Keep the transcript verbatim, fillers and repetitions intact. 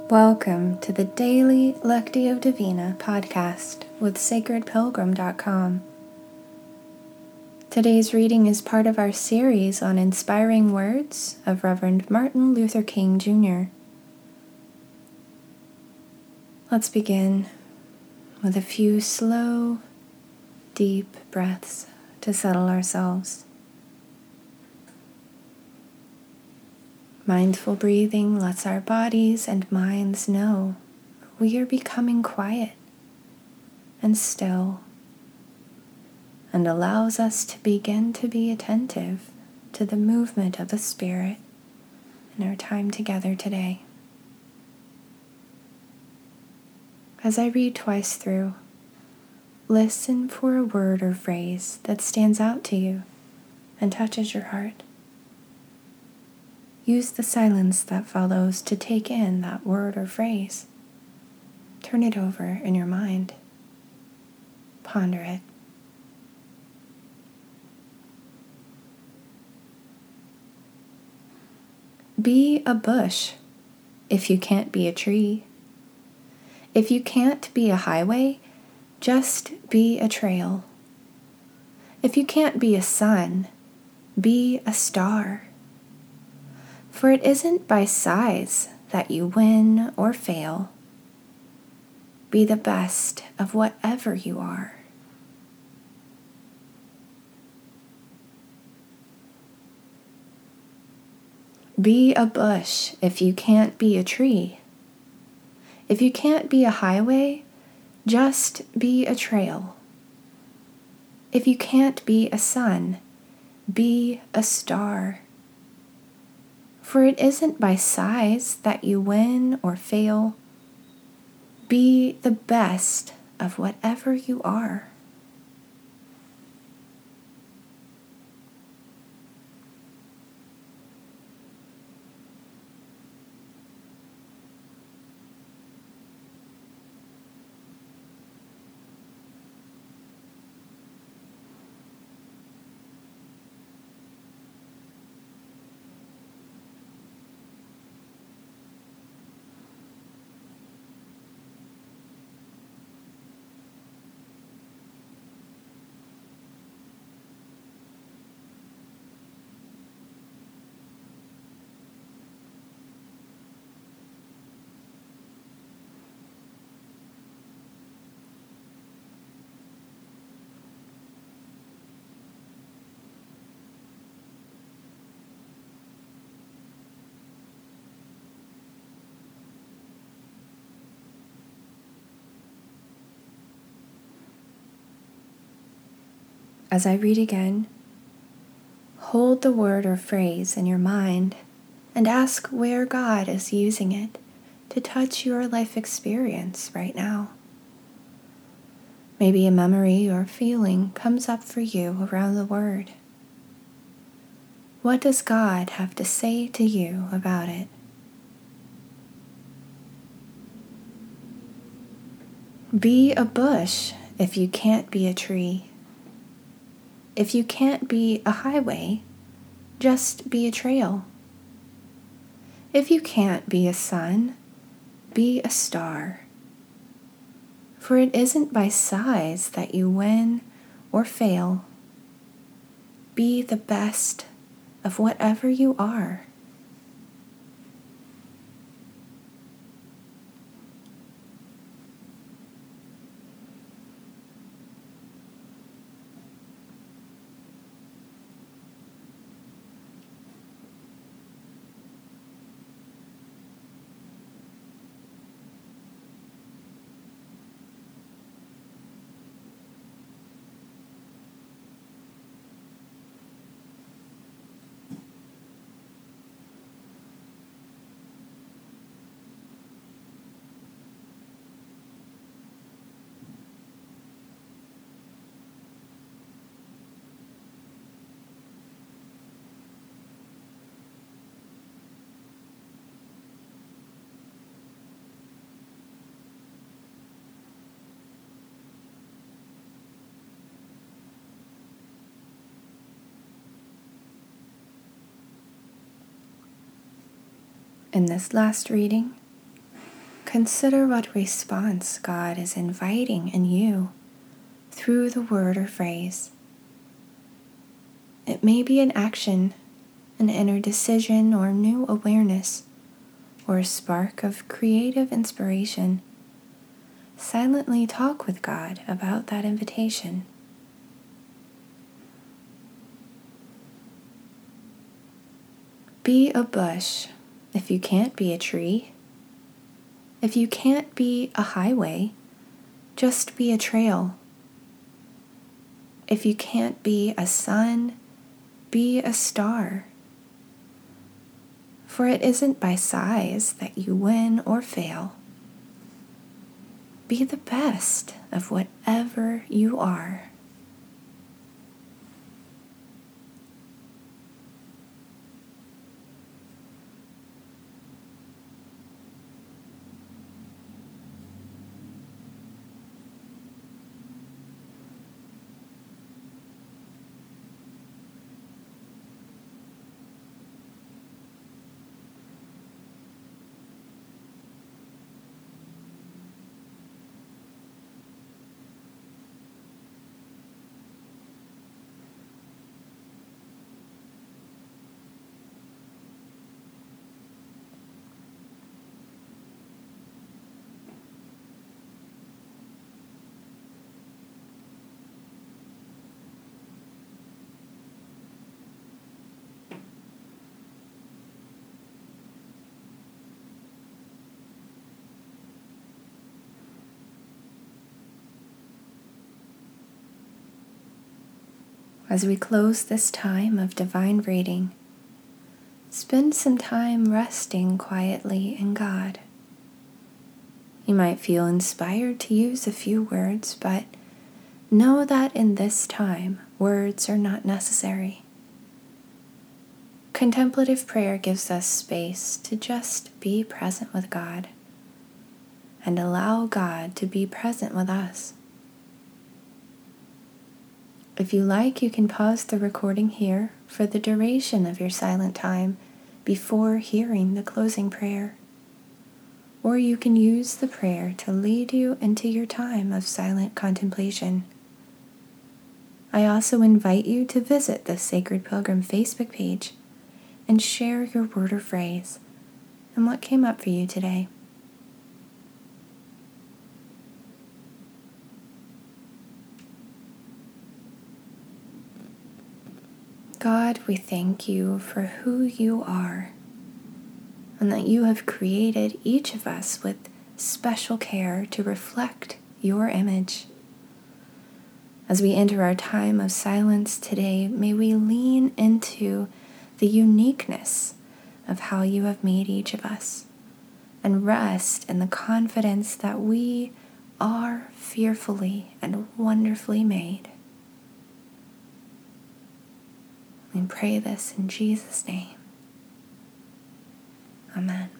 Welcome to the Daily Lectio Divina podcast with sacred pilgrim dot com. Today's reading is part of our series on inspiring words of Reverend Martin Luther King Junior Let's begin with a few slow, deep breaths to settle ourselves. Mindful breathing lets our bodies and minds know we are becoming quiet and still, and allows us to begin to be attentive to the movement of the Spirit in our time together today. As I read twice through, listen for a word or phrase that stands out to you and touches your heart. Use the silence that follows to take in that word or phrase. Turn it over in your mind. Ponder it. Be a bush if you can't be a tree. If you can't be a highway, just be a trail. If you can't be a sun, be a star. For it isn't by size that you win or fail. Be the best of whatever you are. Be a bush if you can't be a tree. If you can't be a highway, just be a trail. If you can't be a sun, be a star. For it isn't by size that you win or fail. Be the best of whatever you are. As I read again, hold the word or phrase in your mind and ask where God is using it to touch your life experience right now. Maybe a memory or feeling comes up for you around the word. What does God have to say to you about it? Be a bush if you can't be a tree. If you can't be a highway, just be a trail. If you can't be a sun, be a star. For it isn't by size that you win or fail. Be the best of whatever you are. In this last reading, consider what response God is inviting in you through the word or phrase. It may be an action, an inner decision, or new awareness, or a spark of creative inspiration. Silently talk with God about that invitation. Be a bush if you can't be a tree. If you can't be a highway, just be a trail. If you can't be a sun, be a star. For it isn't by size that you win or fail. Be the best of whatever you are. As we close this time of divine reading, spend some time resting quietly in God. You might feel inspired to use a few words, but know that in this time, words are not necessary. Contemplative prayer gives us space to just be present with God and allow God to be present with us. If you like, you can pause the recording here for the duration of your silent time before hearing the closing prayer. Or you can use the prayer to lead you into your time of silent contemplation. I also invite you to visit the Sacred Pilgrim Facebook page and share your word or phrase and what came up for you today. God, we thank you for who you are and that you have created each of us with special care to reflect your image. As we enter our time of silence today, may we lean into the uniqueness of how you have made each of us and rest in the confidence that we are fearfully and wonderfully made. We pray this in Jesus' name. Amen.